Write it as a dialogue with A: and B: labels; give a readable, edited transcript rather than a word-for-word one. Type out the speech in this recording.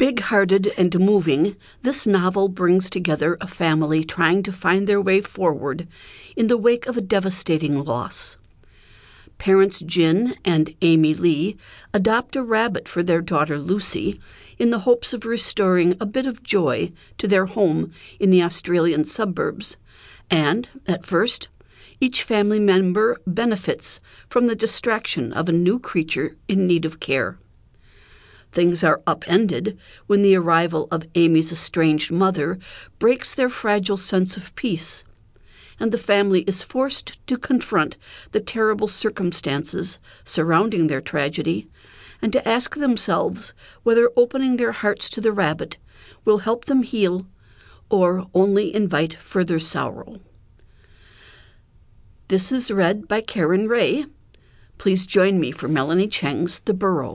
A: Big-hearted and moving, this novel brings together a family trying to find their way forward in the wake of a devastating loss. Parents Jin and Amy Lee adopt a rabbit for their daughter Lucy in the hopes of restoring a bit of joy to their home in the Australian suburbs. And, at first, each family member benefits from the distraction of a new creature in need of care. Things are upended when the arrival of Amy's estranged mother breaks their fragile sense of peace, and the family is forced to confront the terrible circumstances surrounding their tragedy and to ask themselves whether opening their hearts to the rabbit will help them heal or only invite further sorrow. This is read by Karen Ray. Please join me for Melanie Cheng's The Burrow.